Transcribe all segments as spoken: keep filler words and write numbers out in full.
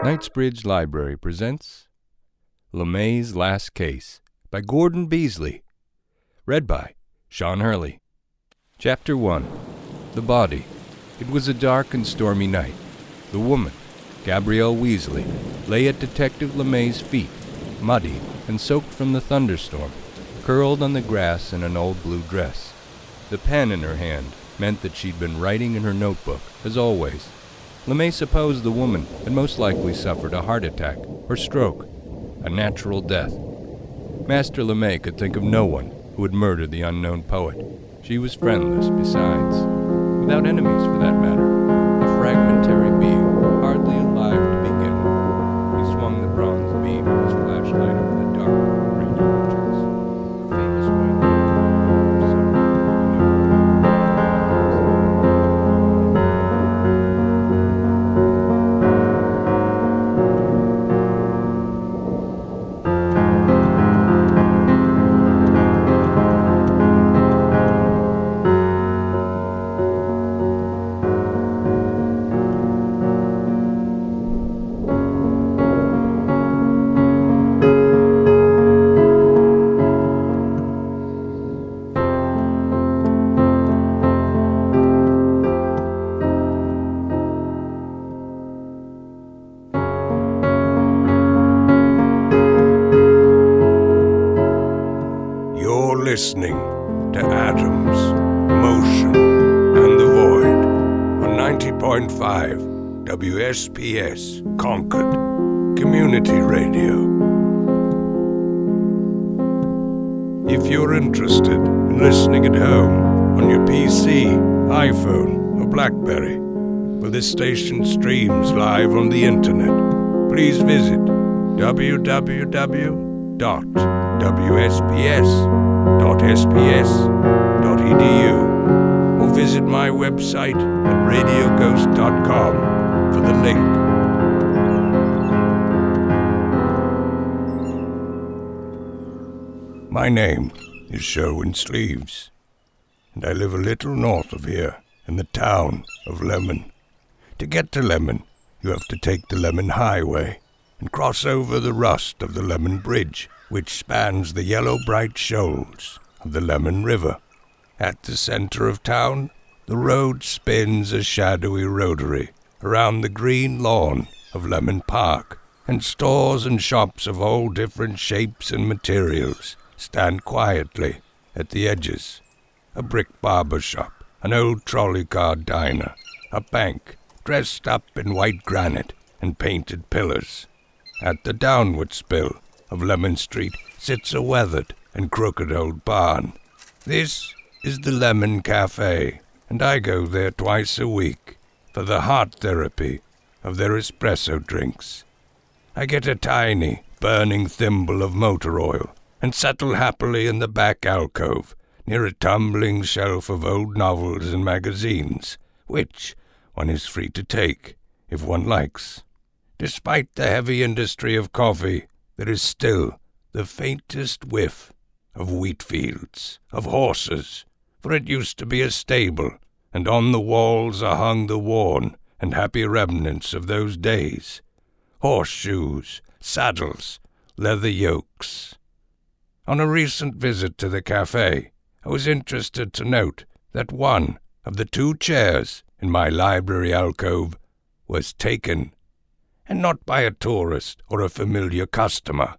Knightsbridge Library presents LeMay's Last Case by Gordon Beasley. Read by Sean Hurley. Chapter one. The Body. It was a dark and stormy night. The woman, Gabrielle Weasley, lay at Detective LeMay's feet, muddy and soaked from the thunderstorm, curled on the grass in an old blue dress. The pen in her hand meant that she'd been writing in her notebook, as always. LeMay supposed the woman had most likely suffered a heart attack or stroke, a natural death. Master LeMay could think of no one who would murder the unknown poet. She was friendless, besides, without enemies for that matter, a fragmentary being, hardly alive to begin with. He swung the bronze beam of his flashlight over the dark, green orchards. A famous window. Listening to Atoms, Motion, and the Void on ninety point five W S P S Concord Community Radio. If you're interested in listening at home on your P C, iPhone, or BlackBerry, well, this station streams live on the internet. Please visit w w w dot w s p s dot s p s dot e d u or visit my website at radio ghost dot com for the link. My name is Sherwin Sleeves, and I live a little north of here in the town of Lemon. To get to Lemon, you have to take the Lemon Highway and cross over the rust of the Lemon Bridge, which spans the yellow bright shoals of the Lemon River. At the center of town, the road spins a shadowy rotary around the green lawn of Lemon Park, and stores and shops of all different shapes and materials stand quietly at the edges. A brick barber shop, an old trolley car diner, a bank dressed up in white granite and painted pillars. At the downward spill of Lemon Street sits a weathered and crooked old barn. This is the Lemon Cafe, and I go there twice a week for the heart therapy of their espresso drinks. I get a tiny, burning thimble of motor oil and settle happily in the back alcove near a tumbling shelf of old novels and magazines, which one is free to take if one likes. Despite the heavy industry of coffee, there is still the faintest whiff of wheat fields, of horses, for it used to be a stable, and on the walls are hung the worn and happy remnants of those days. Horseshoes, saddles, leather yokes. On a recent visit to the cafe, I was interested to note that one of the two chairs in my library alcove was taken, and not by a tourist or a familiar customer.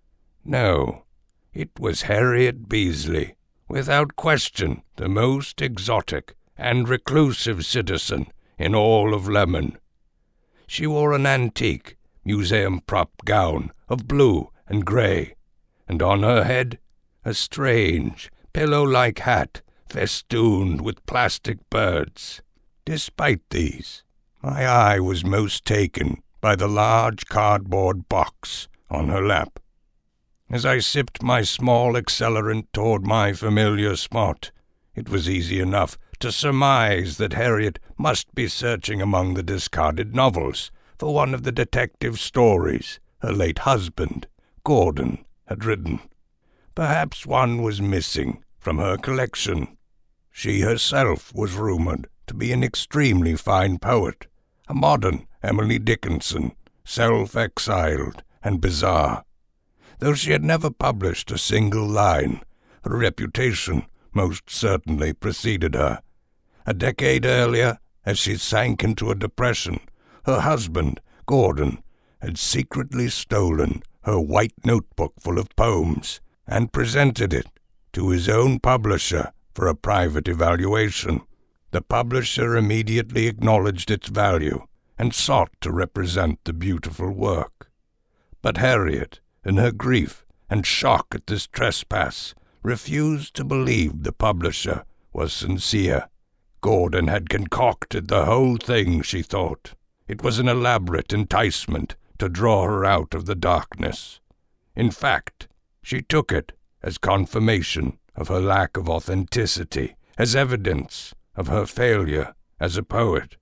No, it was Harriet Beasley, without question the most exotic and reclusive citizen in all of Lemon. She wore an antique, museum-prop gown of blue and grey, and on her head a strange, pillow-like hat festooned with plastic birds. Despite these, my eye was most taken by the large cardboard box on her lap. As I sipped my small accelerant toward my familiar spot, it was easy enough to surmise that Harriet must be searching among the discarded novels for one of the detective stories her late husband, Gordon, had written. Perhaps one was missing from her collection. She herself was rumored to be an extremely fine poet, a modern Emily Dickinson, self-exiled, and bizarre. Though she had never published a single line, her reputation most certainly preceded her. A decade earlier, as she sank into a depression, her husband, Gordon, had secretly stolen her white notebook full of poems and presented it to his own publisher for a private evaluation. The publisher immediately acknowledged its value and sought to represent the beautiful work. But Harriet, in her grief and shock at this trespass, refused to believe the publisher was sincere. Gordon had concocted the whole thing, she thought. It was an elaborate enticement to draw her out of the darkness. In fact, she took it as confirmation of her lack of authenticity, as evidence of her failure as a poet.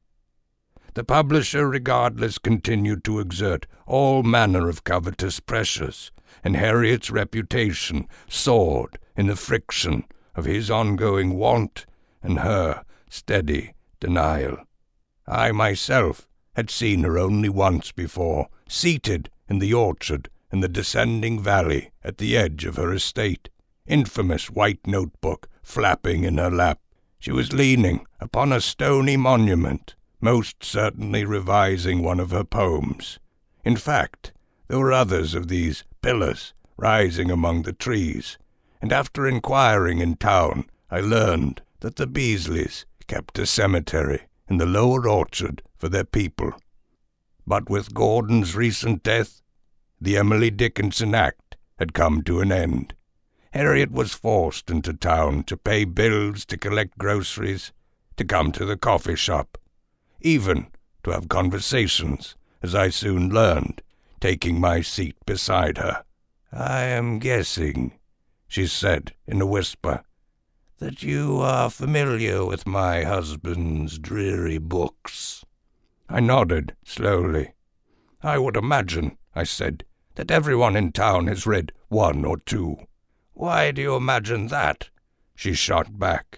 The publisher, regardless, continued to exert all manner of covetous pressures, and Harriet's reputation soared in the friction of his ongoing want and her steady denial. I myself had seen her only once before, seated in the orchard in the descending valley at the edge of her estate, infamous white notebook flapping in her lap. She was leaning upon a stony monument, most certainly revising one of her poems. In fact, there were others of these pillars rising among the trees, and after inquiring in town, I learned that the Beasleys kept a cemetery in the lower orchard for their people. But with Gordon's recent death, the Emily Dickinson Act had come to an end. Harriet was forced into town to pay bills, to collect groceries, to come to the coffee shop, even to have conversations, as I soon learned, taking my seat beside her. "I am guessing," she said in a whisper, "that you are familiar with my husband's dreary books." I nodded slowly. "I would imagine," I said, "that everyone in town has read one or two." "Why do you imagine that?" she shot back.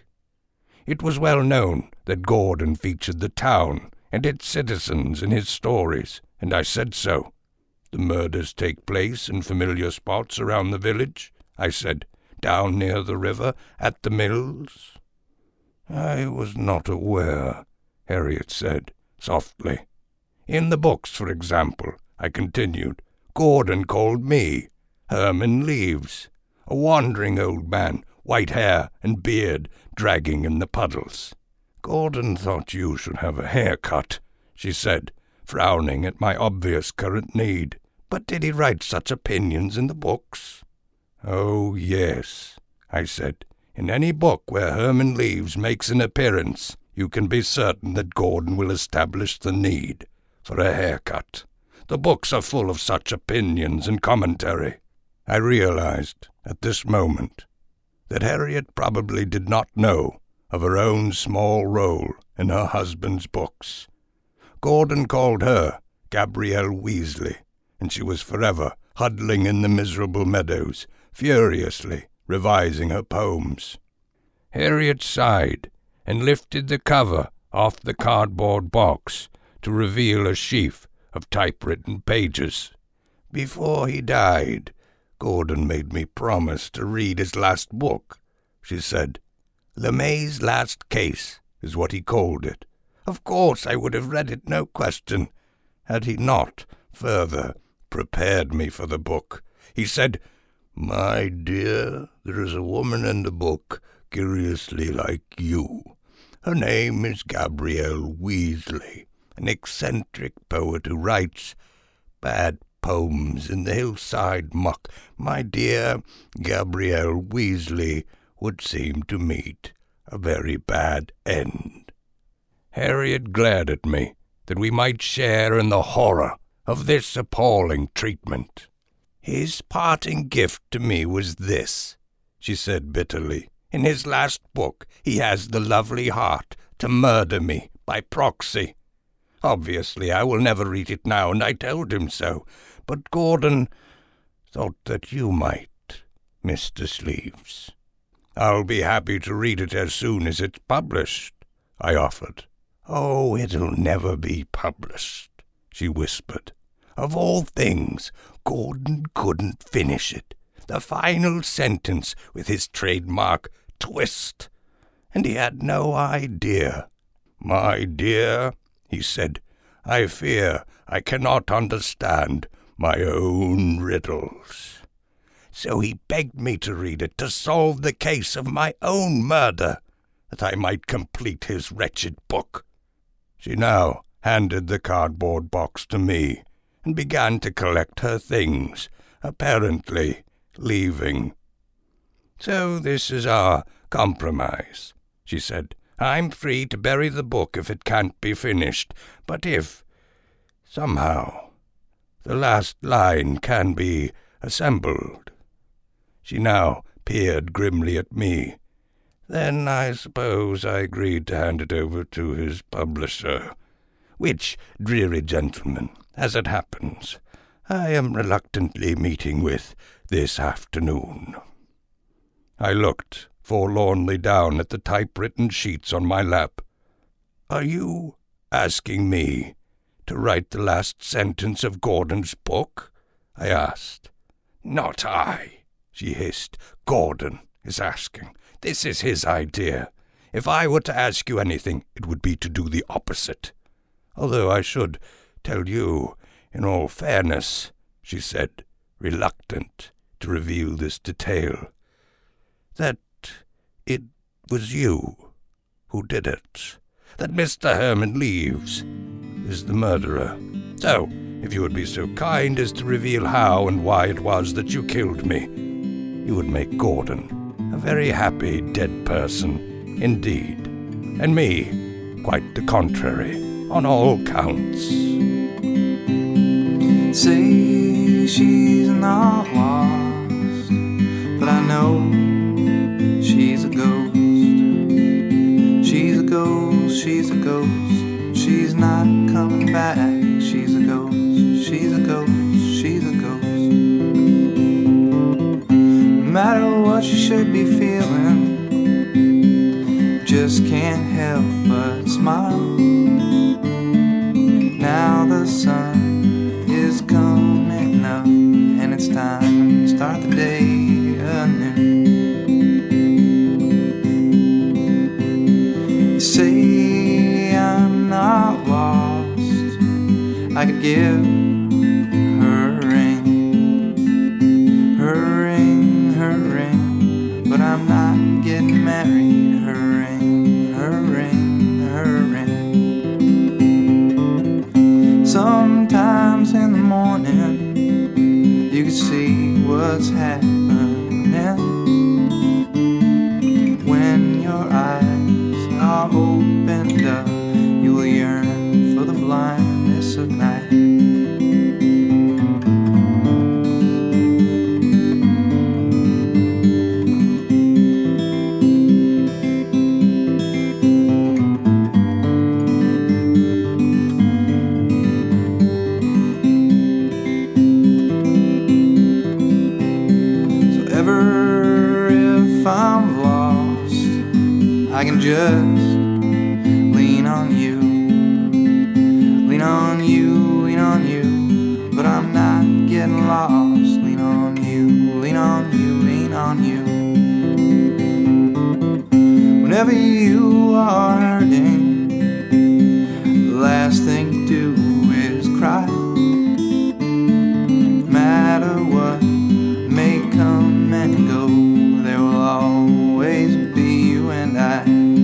It was well known that Gordon featured the town and its citizens in his stories, and I said so. "The murders take place in familiar spots around the village," I said, "down near the river, at the mills." "I was not aware," Harriet said softly. "In the books, for example," I continued, "Gordon called me Herman Leaves, a wandering old man, white hair and beard dragging in the puddles." "Gordon thought you should have a haircut," she said, frowning at my obvious current need. "But did he write such opinions in the books?" "Oh, yes," I said. "In any book where Herman Leaves makes an appearance, you can be certain that Gordon will establish the need for a haircut. The books are full of such opinions and commentary." I realized at this moment that Harriet probably did not know of her own small role in her husband's books. Gordon called her Gabrielle Weasley, and she was forever huddling in the miserable meadows, furiously revising her poems. Harriet sighed and lifted the cover off the cardboard box to reveal a sheaf of typewritten pages. "Before he died, Gordon made me promise to read his last book," she said. "LeMay's Last Case is what he called it. Of course I would have read it, no question, had he not further prepared me for the book. He said, 'My dear, there is a woman in the book curiously like you. Her name is Gabrielle Weasley, an eccentric poet who writes bad poems in the hillside muck. My dear, Gabrielle Weasley would seem to meet a very bad end.'" Harriet glared at me, that we might share in the horror of this appalling treatment. "His parting gift to me was this," she said bitterly. "In his last book he has the lovely heart to murder me by proxy. Obviously I will never read it now, and I told him so. But Gordon thought that you might, Mister Sleeves." "I'll be happy to read it as soon as it's published," I offered. "Oh, it'll never be published," she whispered. of all things, Gordon couldn't finish it. The final sentence with his trademark twist. And he had no idea. "My dear," he said, "I fear I cannot understand my own riddles." So he begged me to read it to solve the case of my own murder, that I might complete his wretched book. She now handed the cardboard box to me and began to collect her things, apparently leaving. "So this is our compromise," she said. "I'm free to bury the book if it can't be finished, but if, somehow, the last line can be assembled." She now peered grimly at me. "Then I suppose I agreed to hand it over to his publisher, which dreary gentleman, as it happens, I am reluctantly meeting with this afternoon." I looked forlornly down at the typewritten sheets on my lap. "Are you asking me to write the last sentence of Gordon's book?" I asked. "Not I," she hissed. "Gordon is asking. This is his idea. If I were to ask you anything, it would be to do the opposite. Although I should tell you, in all fairness," she said, reluctant to reveal this detail, "that it was you who did it, that Mister Herman Leaves is the murderer. So, if you would be so kind as to reveal how and why it was that you killed me, you would make Gordon a very happy dead person indeed, and me quite the contrary on all counts." Say she's not lost, but I know she's a ghost. She's a ghost, she's a ghost. She's not coming back. She's a ghost, she's a ghost, she's a ghost. No matter what you should be feeling, just can't help but smile. Now the sun is coming up, and it's time to start the day anew. You say I'm not lost. I could give her a ring, her ring, her ring, but I'm not getting married. Her ring, her ring, her ring. Sometimes in the morning you can see what's happening when your eyes are opened up. You will yearn for the blindness of night. I can just lean on you, lean on you, lean on you, but I'm not getting lost. Lean on you, lean on you, lean on you. Whenever you are hurting, the last thing you do is cry. No matter what may come and go, there will always be you and I.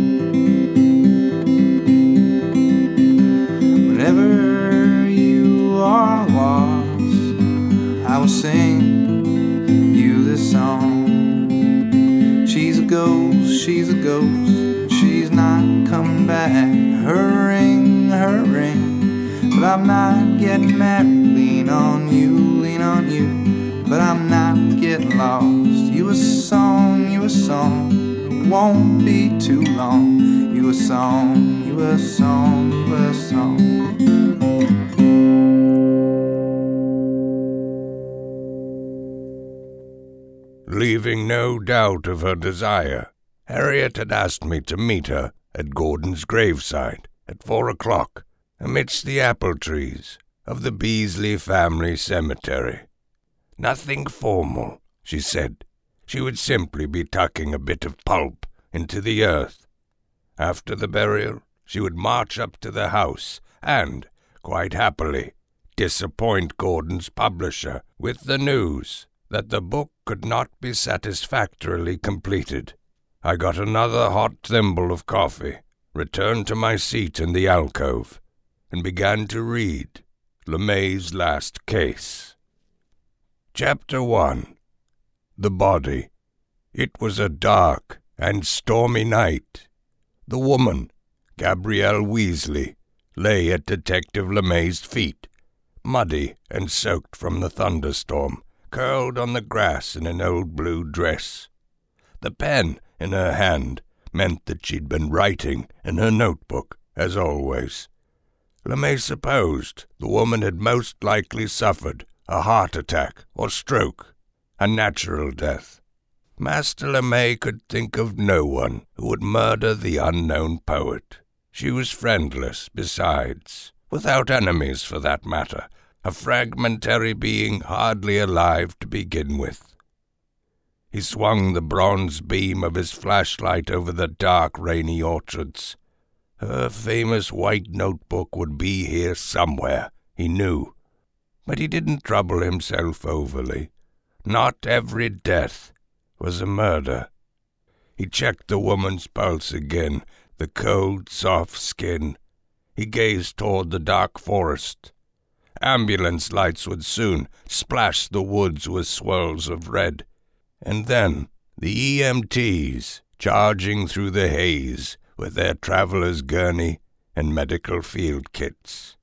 Whenever you are lost, I will sing you this song. She's a ghost, she's a ghost, she's not coming back. Her ring, her ring, but I'm not getting married. Lean on you, lean on you, but I'm not getting lost. You a song, you a song, it won't be too long. You a song, you a song, you a song. Leaving no doubt of her desire, Harriet had asked me to meet her at Gordon's graveside at four o'clock, amidst the apple trees, of the Beasley family cemetery. Nothing formal, she said. She would simply be tucking a bit of pulp into the earth. After the burial, she would march up to the house and, quite happily, disappoint Gordon's publisher with the news that the book could not be satisfactorily completed. I got another hot thimble of coffee, returned to my seat in the alcove, and began to read LeMay's Last Case. Chapter one. The Body. It was a dark and stormy night. The woman, Gabrielle Weasley, lay at Detective LeMay's feet, muddy and soaked from the thunderstorm, curled on the grass in an old blue dress. The pen in her hand meant that she'd been writing in her notebook, as always. LeMay supposed the woman had most likely suffered a heart attack or stroke, a natural death. Master LeMay could think of no one who would murder the unknown poet. She was friendless, besides, without enemies for that matter, a fragmentary being hardly alive to begin with. He swung the bronze beam of his flashlight over the dark, rainy orchards. Her famous white notebook would be here somewhere, he knew. But he didn't trouble himself overly. Not every death was a murder. He checked the woman's pulse again, the cold, soft skin. He gazed toward the dark forest. Ambulance lights would soon splash the woods with swirls of red. And then the E M Ts charging through the haze with their traveler's gurney and medical field kits.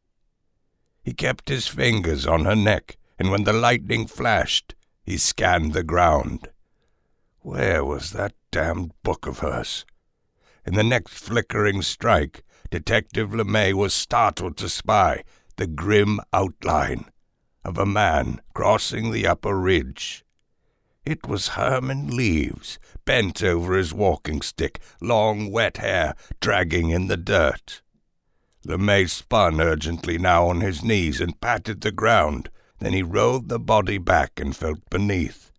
He kept his fingers on her neck, and when the lightning flashed, he scanned the ground. Where was that damned book of hers? In the next flickering strike, Detective LeMay was startled to spy the grim outline of a man crossing the upper ridge. It was Herman Leaves, bent over his walking stick, long wet hair dragging in the dirt. LeMay spun urgently now on his knees and patted the ground. Then he rolled the body back and felt beneath.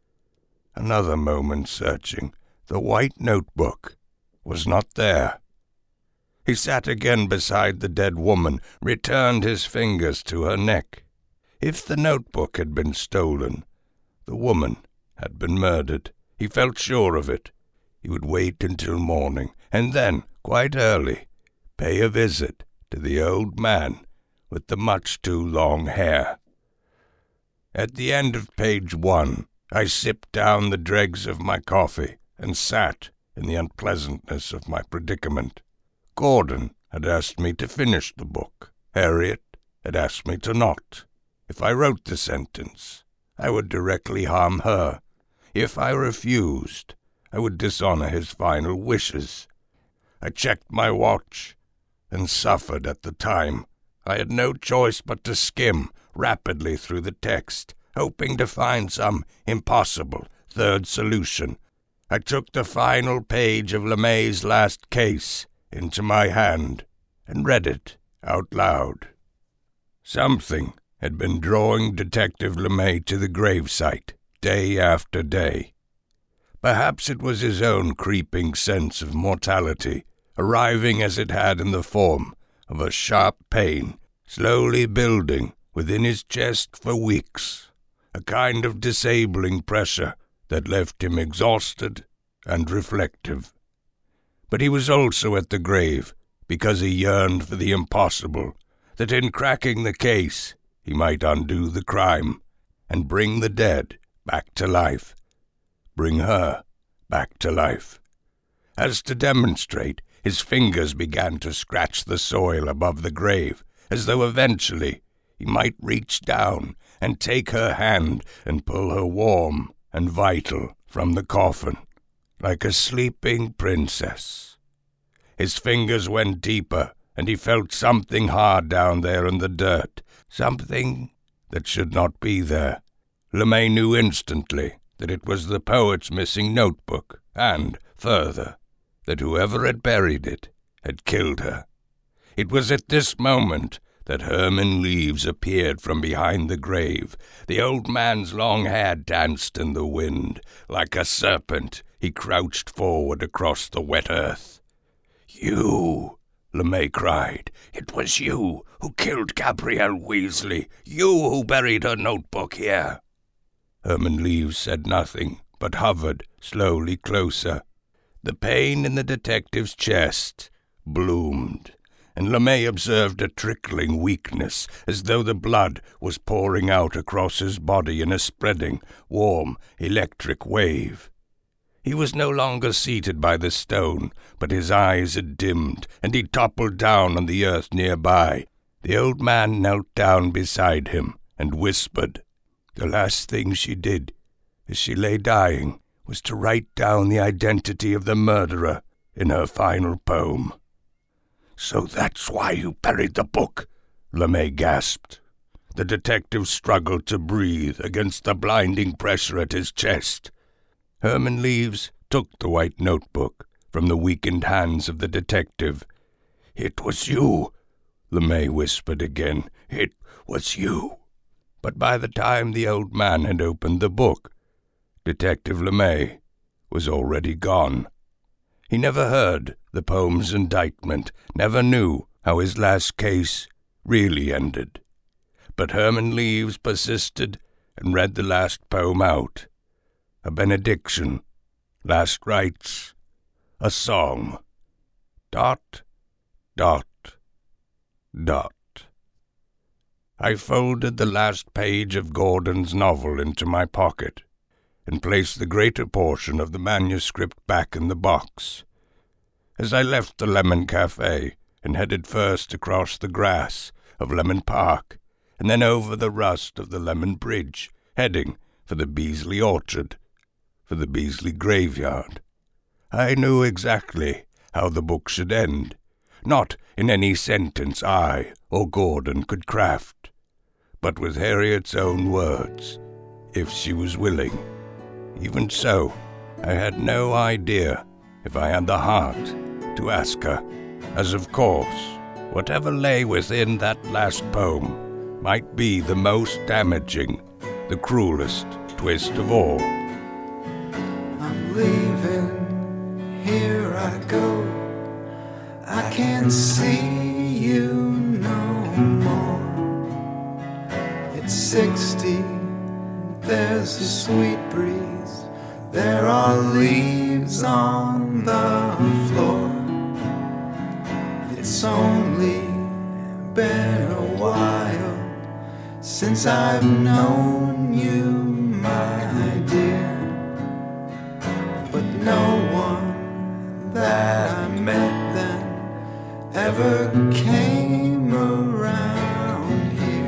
Another moment searching. The white notebook was not there. He sat again beside the dead woman, returned his fingers to her neck. If the notebook had been stolen, the woman had been murdered. He felt sure of it. He would wait until morning, and then, quite early, pay a visit to the old man with the much too long hair. At the end of page one, I sipped down the dregs of my coffee and sat in the unpleasantness of my predicament. Gordon had asked me to finish the book. Harriet had asked me to not. If I wrote the sentence, I would directly harm her. If I refused, I would dishonor his final wishes. I checked my watch and suffered at the time. I had no choice but to skim rapidly through the text, hoping to find some impossible third solution. I took the final page of LeMay's Last Case into my hand and read it out loud. Something had been drawing Detective LeMay to the gravesite day after day. Perhaps it was his own creeping sense of mortality, arriving as it had in the form of a sharp pain, slowly building within his chest for weeks, a kind of disabling pressure that left him exhausted and reflective. But he was also at the grave because he yearned for the impossible, that in cracking the case he might undo the crime and bring the dead back to life, bring her back to life. As to demonstrate, his fingers began to scratch the soil above the grave, as though eventually he might reach down and take her hand and pull her warm and vital from the coffin, like a sleeping princess. His fingers went deeper, and he felt something hard down there in the dirt, something that should not be there. LeMay knew instantly that it was the poet's missing notebook, and, further, that whoever had buried it had killed her. It was at this moment that Herman Leaves appeared from behind the grave. The old man's long hair danced in the wind. Like a serpent, he crouched forward across the wet earth. "You!" LeMay cried. "It was you who killed Gabrielle Weasley. You who buried her notebook here." Herman Leaves said nothing, but hovered slowly closer. The pain in the detective's chest bloomed, and LeMay observed a trickling weakness, as though the blood was pouring out across his body in a spreading, warm, electric wave. He was no longer seated by the stone, but his eyes had dimmed, and he toppled down on the earth nearby. The old man knelt down beside him and whispered. The last thing she did, as she lay dying, was to write down the identity of the murderer in her final poem. "So that's why you buried the book," LeMay gasped. The detective struggled to breathe against the blinding pressure at his chest. Herman Leaves took the white notebook from the weakened hands of the detective. "It was you," LeMay whispered again. "It was you." But by the time the old man had opened the book, Detective LeMay was already gone. He never heard the poem's indictment, never knew how his last case really ended. But Herman Leaves persisted and read the last poem out. A benediction, last rites, a song. Dot, dot, dot. I folded the last page of Gordon's novel into my pocket and placed the greater portion of the manuscript back in the box. As I left the Lemon Cafe and headed first across the grass of Lemon Park and then over the rust of the Lemon Bridge, heading for the Beasley Orchard, for the Beasley Graveyard, I knew exactly how the book should end, not in any sentence I or Gordon could craft, but with Harriet's own words, if she was willing. Even so, I had no idea if I had the heart to ask her, as of course, whatever lay within that last poem might be the most damaging, the cruelest twist of all. I'm leaving, here I go. I can't see you no more. It's sixty, there's a sweet breeze. There are leaves on the floor. It's only been a while since I've known you, my dear. But no one that I met then ever came around here.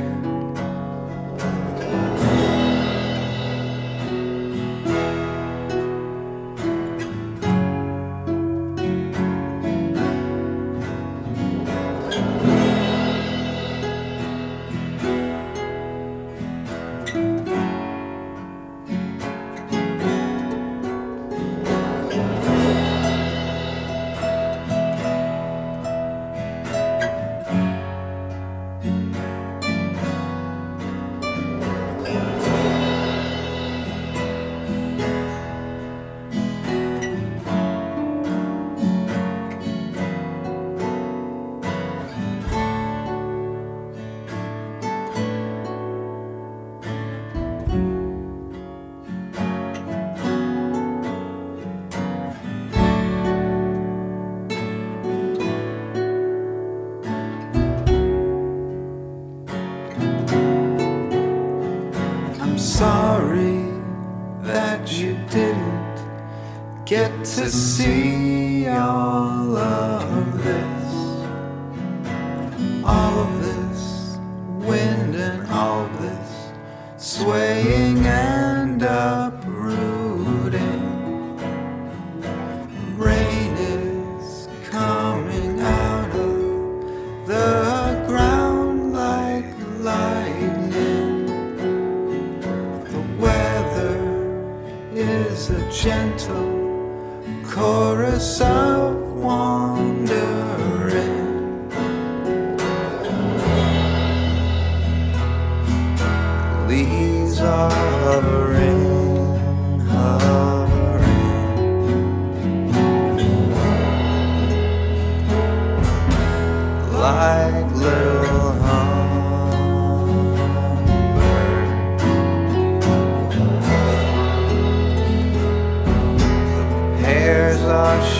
Sorry that you didn't get to see all of this, all of this wind and all of this swaying and uprooting. Rain is coming out of the ground like lightning. Is a gentle chorus of wandering.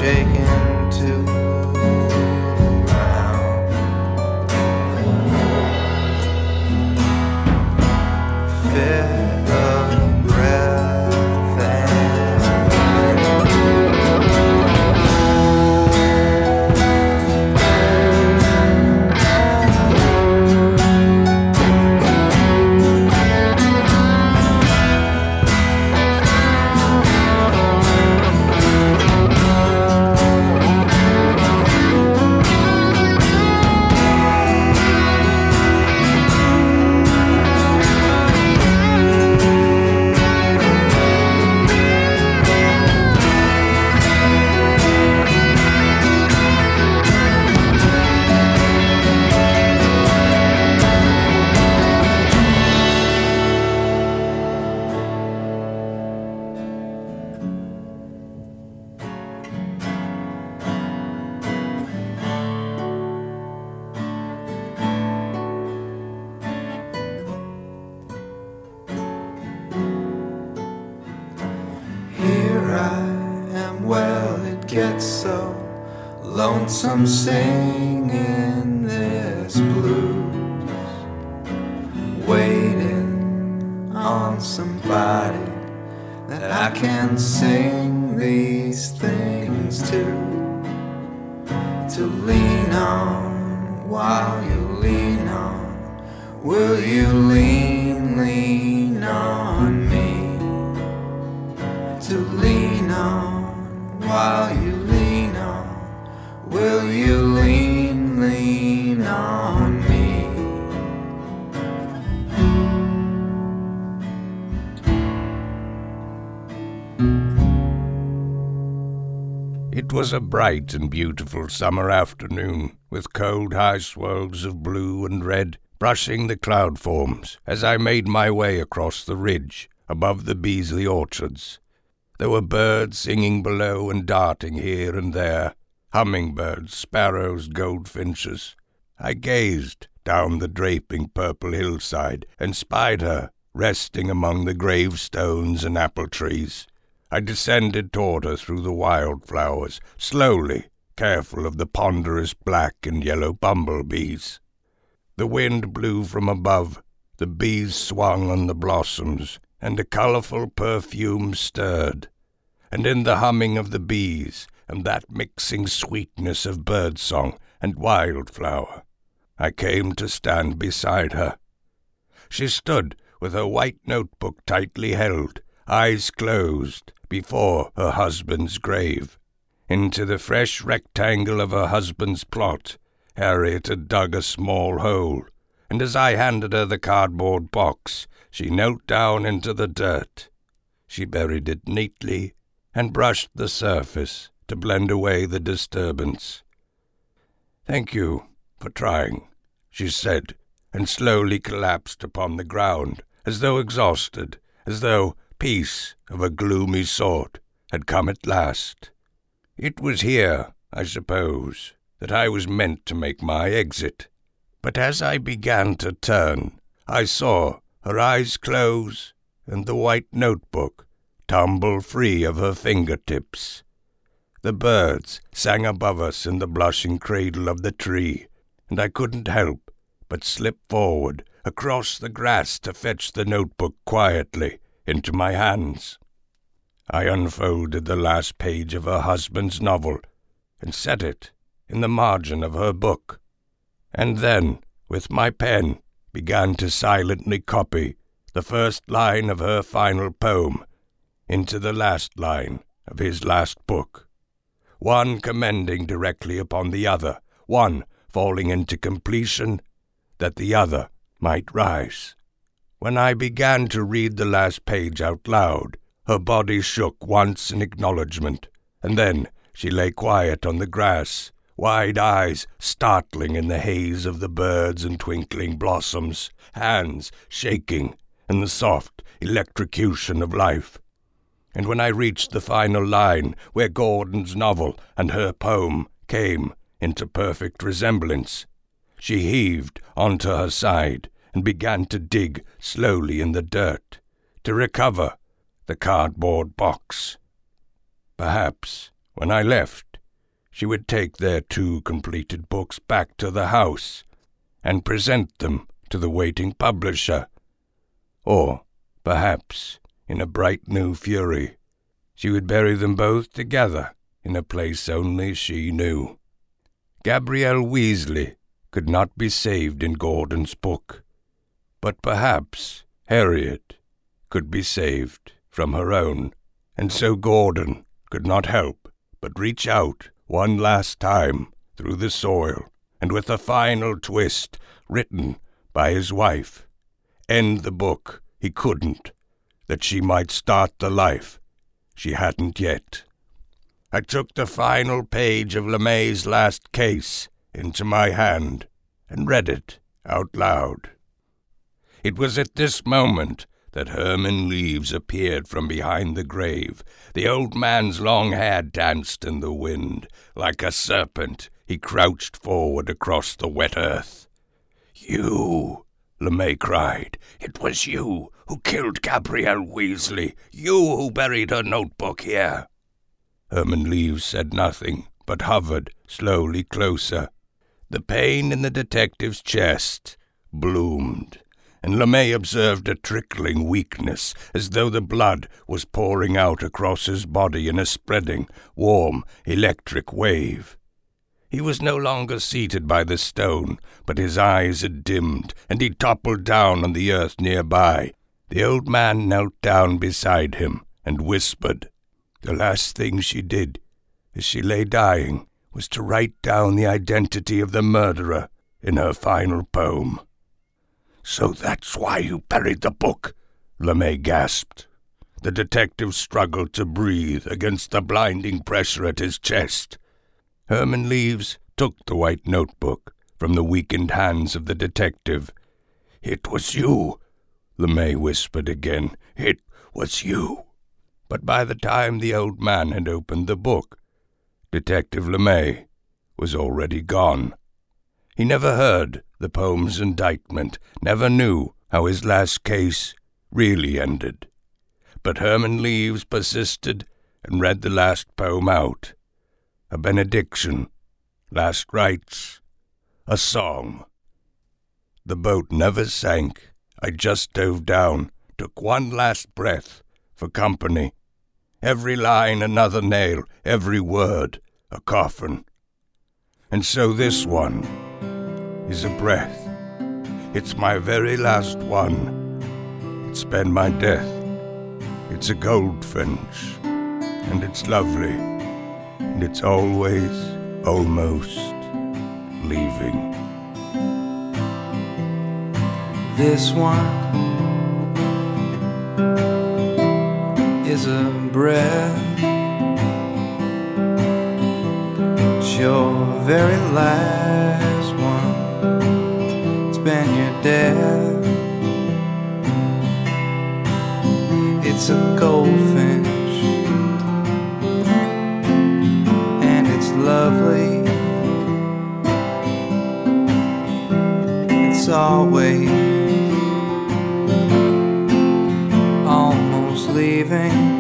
shaken to the ground. Fit of breath and gets so lonesome singing this blues, waiting on somebody that I can sing these things to, to lean on while you lean on. Will you lean, lean on me? To lean on while you lean on, will you lean, lean on me? It was a bright and beautiful summer afternoon, with cold high swirls of blue and red brushing the cloud forms as I made my way across the ridge above the Beasley orchards. There were birds singing below and darting here and there, hummingbirds, sparrows, goldfinches. I gazed down the draping purple hillside and spied her resting among the gravestones and apple trees. I descended toward her through the wildflowers, slowly, careful of the ponderous black and yellow bumblebees. The wind blew from above, the bees swung on the blossoms, and a colorful perfume stirred, and in the humming of the bees and that mixing sweetness of birdsong and wildflower, I came to stand beside her. She stood with her white notebook tightly held, eyes closed, before her husband's grave. Into the fresh rectangle of her husband's plot, Harriet had dug a small hole, and as I handed her the cardboard box, she knelt down into the dirt. She buried it neatly and brushed the surface to blend away the disturbance. "Thank you for trying," she said, and slowly collapsed upon the ground, as though exhausted, as though peace of a gloomy sort had come at last. It was here, I suppose, that I was meant to make my exit. But as I began to turn, I saw her eyes close and the white notebook tumble free of her fingertips. The birds sang above us in the blushing cradle of the tree, and I couldn't help but slip forward across the grass to fetch the notebook quietly into my hands. I unfolded the last page of her husband's novel and set it in the margin of her book, and then, with my pen, began to silently copy the first line of her final poem into the last line of his last book, one commending directly upon the other, one falling into completion, that the other might rise. When I began to read the last page out loud, her body shook once in acknowledgment, and then she lay quiet on the grass, wide eyes startling in the haze of the birds and twinkling blossoms, hands shaking in the soft electrocution of life. And when I reached the final line, where Gordon's novel and her poem came into perfect resemblance, she heaved onto her side and began to dig slowly in the dirt, to recover the cardboard box. Perhaps, when I left, she would take their two completed books back to the house and present them to the waiting publisher. Or, perhaps, in a bright new fury, she would bury them both together in a place only she knew. Gabrielle Weasley could not be saved in Gordon's book, but perhaps Harriet could be saved from her own, and so Gordon could not help but reach out one last time through the soil, and with a final twist written by his wife, end the book he couldn't, that she might start the life she hadn't yet. I took the final page of LeMay's last case into my hand and read it out loud. It was at this moment that Herman Leaves appeared from behind the grave. The old man's long hair danced in the wind. Like a serpent, he crouched forward across the wet earth. "You!" LeMay cried. "It was you who killed Gabrielle Weasley. You who buried her notebook here." Herman Leaves said nothing, but hovered slowly closer. The pain in the detective's chest bloomed, and LeMay observed a trickling weakness, as though the blood was pouring out across his body in a spreading, warm, electric wave. He was no longer seated by the stone, but his eyes had dimmed, and he toppled down on the earth nearby. The old man knelt down beside him and whispered. The last thing she did, as she lay dying, was to write down the identity of the murderer in her final poem. "So that's why you buried the book," LeMay gasped. The detective struggled to breathe against the blinding pressure at his chest. Herman Leaves took the white notebook from the weakened hands of the detective. "It was you," LeMay whispered again. "It was you." But by the time the old man had opened the book, Detective LeMay was already gone. He never heard the poem's indictment, never knew how his last case really ended. But Herman Leaves persisted and read the last poem out. A benediction, last rites, a song. The boat never sank. I just dove down, took one last breath for company. Every line another nail, every word a coffin. And so this one is a breath. It's my very last one. It's been my death. It's a goldfinch, and it's lovely, and it's always almost leaving. This one is a breath. It's your very last one. It's been your death. It's a goldfinch, and it's lovely. It's always almost leaving.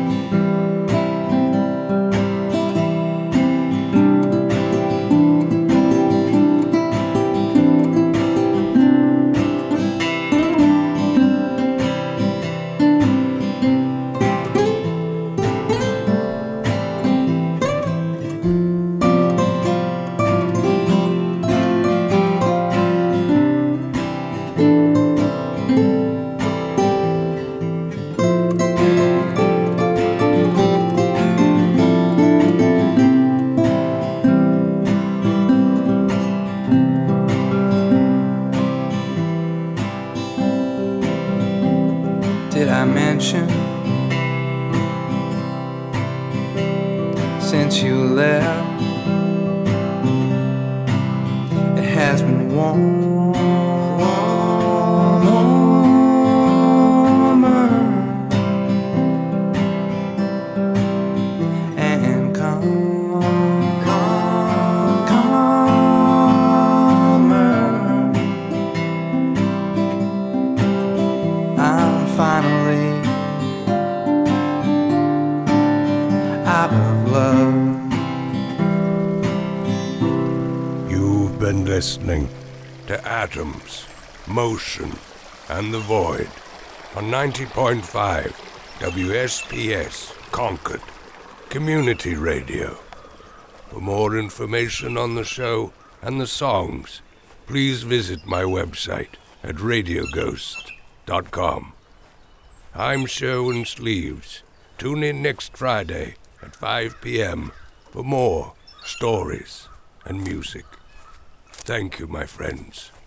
Did I mention since you left it has been warm, warmer and calm, calm, calmer. I'm finally out of love. been listening to Atoms, Motion, and the Void on ninety point five W S P S Concord Community Radio. For more information on the show and the songs, please visit my website at radio ghost dot com. I'm Sherwin Sleeves. Tune in next Friday at five p.m. for more stories and music. Thank you, my friends.